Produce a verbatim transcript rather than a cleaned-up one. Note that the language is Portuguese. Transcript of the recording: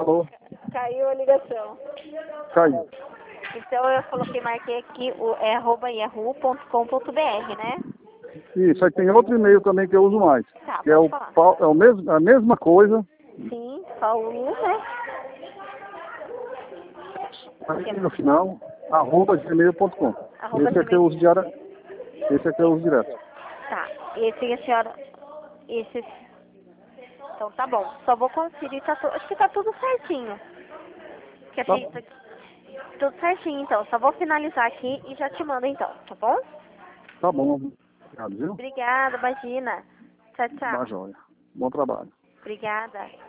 Alô? Caiu a ligação. Caiu. Então eu coloquei, marquei aqui o é arroba yahoo ponto com ponto br, né? Isso, aí tem outro e-mail também que eu uso mais. Tá, Que é, o, falar. Pau- é o mesmo, a mesma coisa. Sim, Paulo, né? Aí no final, arroba gmail ponto com. Arroba Esse aqui eu uso diário. Esse aqui eu uso direto. Tá, esse a senhora... Esse... Então tá bom, só vou conferir, tá tu... acho que tá tudo certinho. Que Tá assim, tudo certinho então, só vou finalizar aqui e já te mando então, tá bom? Tá bom. Obrigado, viu? Obrigada, imagina. Tchau, Tá tchau. joia. Bom trabalho. Obrigada.